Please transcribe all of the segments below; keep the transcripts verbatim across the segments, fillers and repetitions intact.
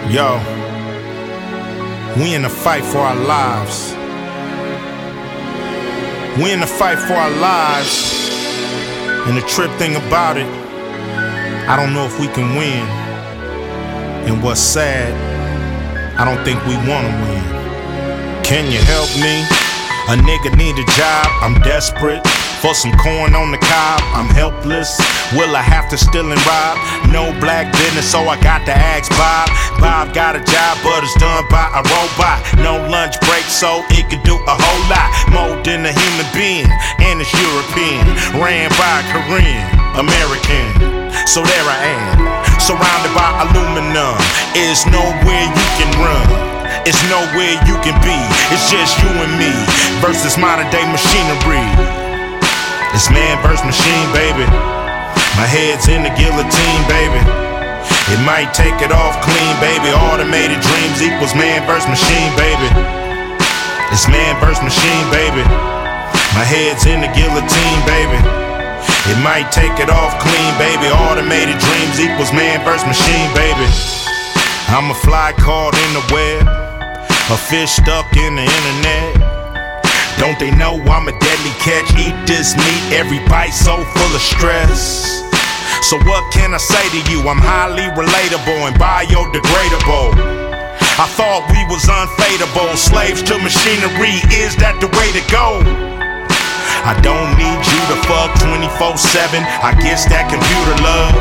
Yo, we in the fight for our lives. We in the fight for our lives. And the trip thing about it, I don't know if we can win. And what's sad, I don't think we wanna win. Can you help me? A nigga need a job, I'm desperate. For some corn on the cob, I'm helpless. Will I have to steal and rob? No black business, so I got to ask Bob. Bob got a job, but it's done by a robot. No lunch break, so it could do a whole lot more than a human being. And it's European, ran by Korean, American. So there I am, surrounded by aluminum. It's nowhere you can run, it's nowhere you can be. It's just you and me versus modern day machinery. It's man versus machine, baby. My head's in the guillotine, baby. It might take it off clean, baby. Automated dreams equals man versus machine, baby. It's man versus machine, baby. My head's in the guillotine, baby. It might take it off clean, baby. Automated dreams equals man versus machine, baby. I'm a fly caught in the web, a fish stuck in the internet. Don't they know I'm a deadly catch? Eat this meat, every bite so full of stress. So what can I say to you? I'm highly relatable and biodegradable. I thought we was unfadable, slaves to machinery, is that the way to go? I don't need you to fuck twenty-four seven, I guess that computer love.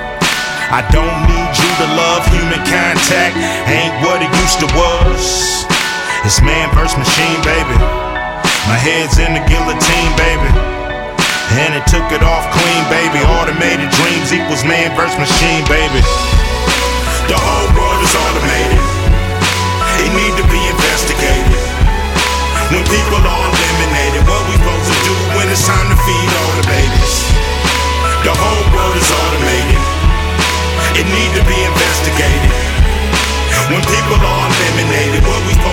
I don't need you to love human contact, ain't what it used to was. It's man versus machine, baby. My head's in the guillotine, baby. And it took it off clean, baby. Automated dreams equals man versus machine, baby. The whole world is automated. It need to be investigated. When people are eliminated, what we supposed to do when it's time to feed all the babies? The whole world is automated. It need to be investigated. When people are eliminated, what we supposed